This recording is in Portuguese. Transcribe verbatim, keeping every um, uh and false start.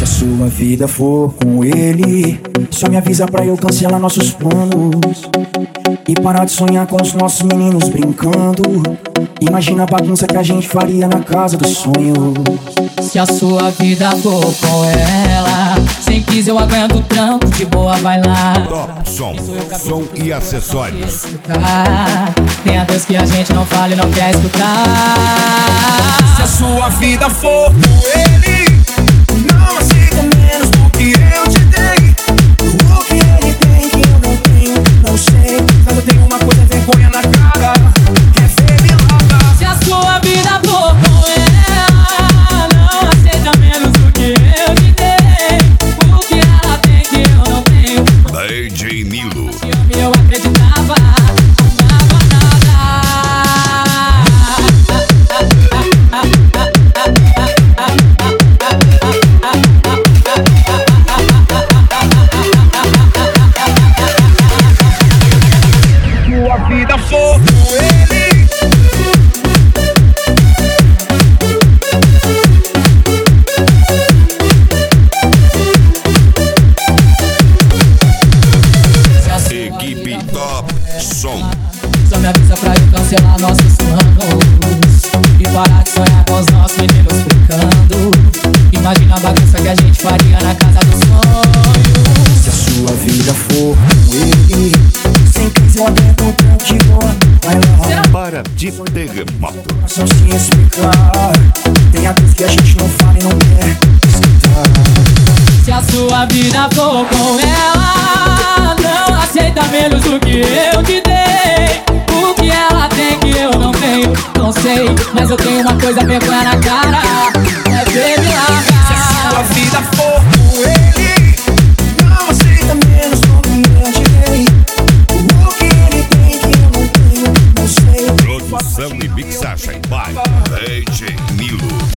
Se a sua vida for com ele, só me avisa pra eu cancelar nossos planos e parar de sonhar com os nossos meninos brincando. Imagina a bagunça que a gente faria na casa dos sonhos. Se a sua vida for com ela, sem quis eu aguento o trampo, de boa vai lá. Top Som, som e acessórios. Tem a Deus que a gente não fala e não quer escutar. Se a sua vida for com ele, não aceita menos do que eu te dei. O que ele tem que eu não tenho, não sei. Mas eu tenho uma coisa, vergonha na cara, é ver me largar. Se a sua vida for com ela, não aceita menos do que eu te dei. O que ela tem que eu não tenho. D J Nilo. Eu acreditava, amava nada. Sua vida for com ele. Equipe Top Som. Só me avisa pra eu cancelar nossos planos e parar de sonhar com os nossos meninos brincando. Imagina a bagunça que a gente faria na casa dos sonhos. Se a sua vida for com ele, sem crise eu aguento o tanto de boa, vai lá. Para de terremoto. Só se explicar, tem a Deus que a gente não fala e não quer escutar. Se a sua vida for com ela, não aceita menos do que eu te dei. O que ela tem que eu não tenho, não sei. Mas eu tenho uma coisa, vergonha na cara, é ver me largar. Se a sua vida for com ele, não aceita menos do que eu te dei. O que ele tem que eu não tenho, não sei. Produção e mixagem by D J Nilo.